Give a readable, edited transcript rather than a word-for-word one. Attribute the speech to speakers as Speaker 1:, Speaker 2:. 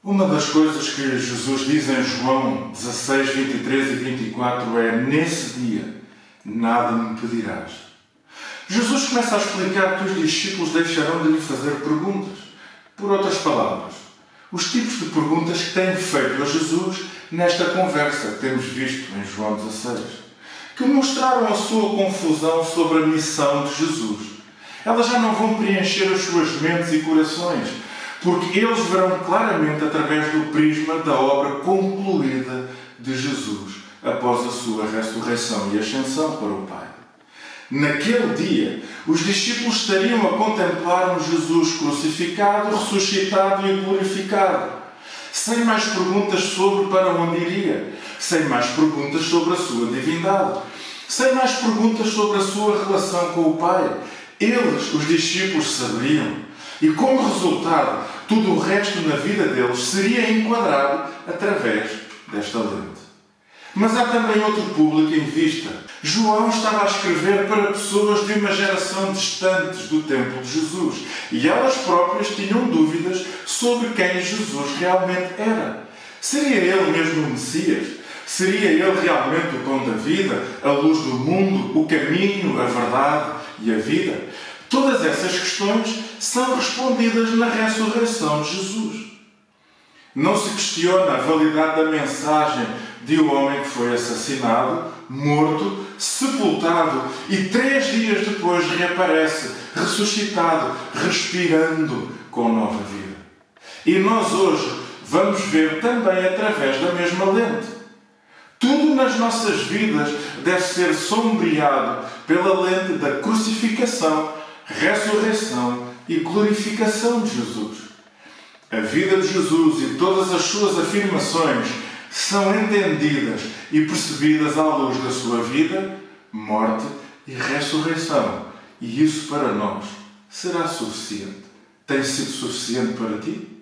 Speaker 1: Uma das coisas que Jesus diz em João 16, 23 e 24 é: nesse dia nada me pedirás. Jesus começa a explicar que os discípulos deixarão de lhe fazer perguntas. Por outras palavras, os tipos de perguntas que têm feito a Jesus nesta conversa que temos visto em João 16, que mostraram a sua confusão sobre a missão de Jesus. Elas já não vão preencher as suas mentes e corações, porque eles verão claramente através do prisma da obra concluída de Jesus após a sua ressurreição e ascensão para o Pai. Naquele dia, os discípulos estariam a contemplar um Jesus crucificado, ressuscitado e glorificado, sem mais perguntas sobre para onde iria, sem mais perguntas sobre a sua divindade, sem mais perguntas sobre a sua relação com o Pai. Eles, os discípulos, saberiam, e como resultado, tudo o resto na vida deles seria enquadrado através desta lente. Mas há também outro público em vista. João estava a escrever para pessoas de uma geração distantes do tempo de Jesus, e elas próprias tinham dúvidas sobre quem Jesus realmente era. Seria ele mesmo o Messias? Seria ele realmente o pão da vida, a luz do mundo, o caminho, a verdade e a vida? Todas essas questões são respondidas na ressurreição de Jesus. Não se questiona a validade da mensagem de um homem que foi assassinado, morto, sepultado e 3 dias depois reaparece, ressuscitado, respirando com nova vida. E nós hoje vamos ver também através da mesma lente. Tudo nas nossas vidas deve ser sombreado pela lente da crucificação, ressurreição e glorificação de Jesus. A vida de Jesus e todas as suas afirmações são entendidas e percebidas à luz da sua vida, morte e ressurreição. E isso para nós será suficiente. Tem sido suficiente para ti?